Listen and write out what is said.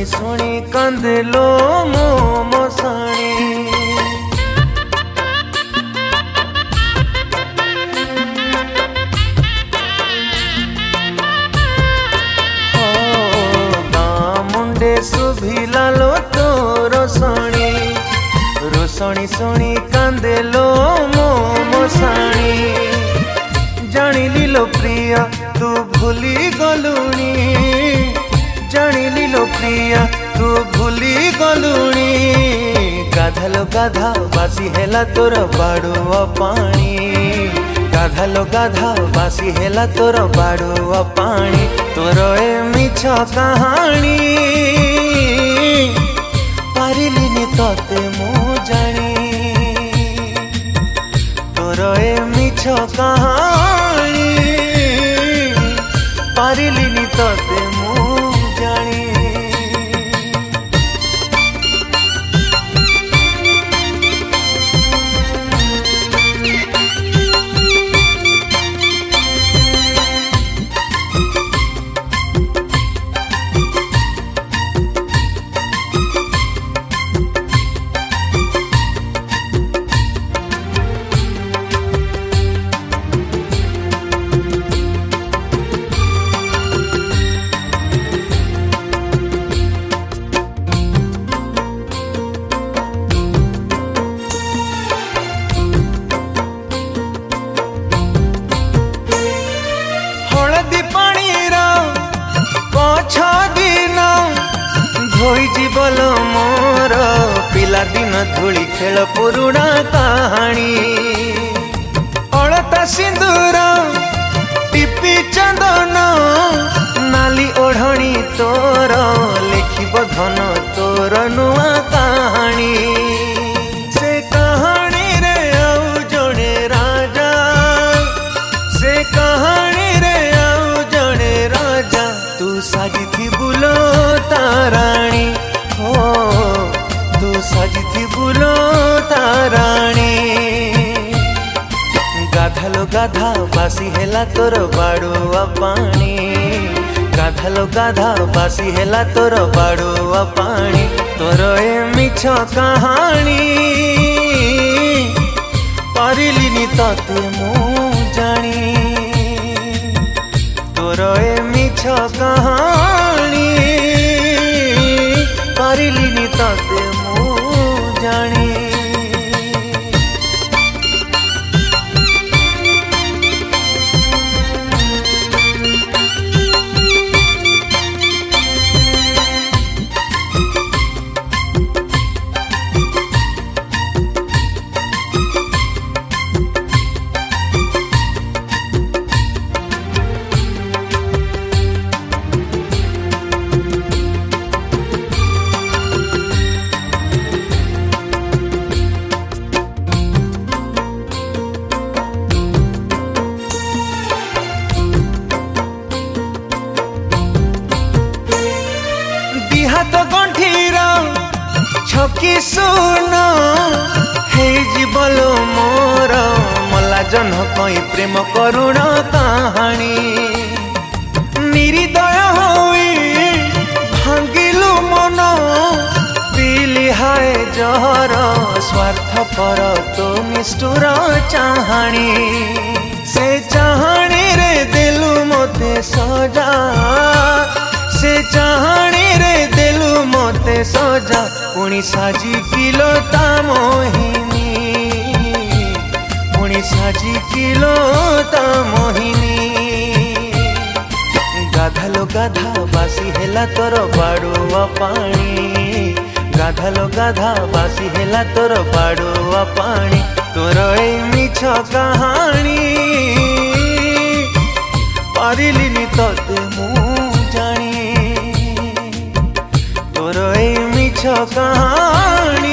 ଶୁଣି ଶୁଣି କାନ୍ଦେଲୋ ମୋ ମଶାଣି। ଶୁଭିଲା ଲୋ ତୋ ରୋଷଣୀ, ରୋଷଣୀ ଶୁଣି କାନ୍ଦେଲୋ ମୋ ମଶାଣି। ଜାଣିଲି ଲୋ ପ୍ରିୟା ତୁ ଭୁଲି ଗଲୁଣି, ଜାଣିଲି ଲୋ ପ୍ରିୟା ତୁ ଭୁଲି ଗଲୁଣି। ଗାଧା ଲୋ ଗାଧା ବାସି ହେଲା ତୋର ବାଡ଼ୁଅ ପାଣି, ଗାଧା ଲୋ ଗାଧା ବାସି ହେଲା ତୋର ବାଡ଼ୁଅ ପାଣି। ତୋର ଏ ମିଛ କାହାଣୀ ପାରିଲିନି ତତେ ମୁଁ ଜାଣି, ତୋର ଏ ମିଛ କାହାଣୀ ପାରିଲିନି ତତେ ମୁଁ ଜାଣି। ବୋଲ ମୋର ପିଲାଦିନ ଧୂଳି ଖେଳ ପୁରୁଣା କାହାଣୀ। ଅଳତା ସିନ୍ଦୁର ଟିପି ଚନ୍ଦନ ନାଲି ଓଢ଼ଣୀ ତୋର ଲେଖିବ ଧନ ତୋର ନୂଆ କାହାଣୀ। ସେ କାହାଣୀରେ ଆଉ ଜଣେ ରାଜା, ସେ କାହାଣୀରେ ଆଉ ଜଣେ ରାଜା। ତୁ ସାଜିଥିବୁ ଲୋ ତା ରାଣୀ, ତୁ ସାଜିଥିବୁ ଲୋ ତା ରାଣୀ। ଗାଧା ଲୋ ଗାଧା ବାସି ହେଲା ତୋର ବାଡ଼ୁଆ ପାଣି, ଗାଧା ଲୋ ଗାଧା ବାସି ହେଲା ତୋର ବାଡ଼ୁଆ ପାଣି। ତୋର ଏ ମିଛ କାହାଣୀ ପାରିଲିନି ତତେ ମୁଁ ଜାଣି, ତୋର ଏ ମିଛ କାହାଣୀ ପାରିଲିନି ତତେ ମୁଁ ଜାଣି। ହାତ ଗଣ୍ଠିର ଛକି ଶୂନ ହେଇଯିବ ଲୋ ମୋର ମଲା ଜହ୍ନ କଇଁ ପ୍ରେମ କରୁଣ କାହାଣୀ। ନିରିଦୟ ହୋଇ ଭାଙ୍ଗିଲୁ ମନ ପିଲି ହାଏ ଜହର ସ୍ୱାର୍ଥପର ତୋ ନିଷ୍ଠୁର ଚାହାଣୀ। ସେ ଚାହାଣୀରେ ଦେଲୁ ମୋତେ ସଜା, ସେ ଚାହାଣୀରେ ଦେଲୁ ମୋତେ ସଜା। ପୁଣି ସାଜିକିଲୋ ତା ମୋହିନୀ, ପୁଣି ସାଜିକିଲୋ ତା ମୋହିନୀ। ଗାଧା ଲୋ ଗାଧା ବାସି ହେଲା ତୋର ବାଡ଼ୁଆ ପାଣି, ଗାଧା ଲୋ ଗାଧା ବାସି ହେଲା ତୋର ବାଡ଼ୁଆ ପାଣି। ତୋର ଏ ମିଛ କାହାଣୀ ପାରିଲିନି ତତେ ମୁଁ ଜାଣି, ତୋର ଏ ମିଛ କାହାଣୀ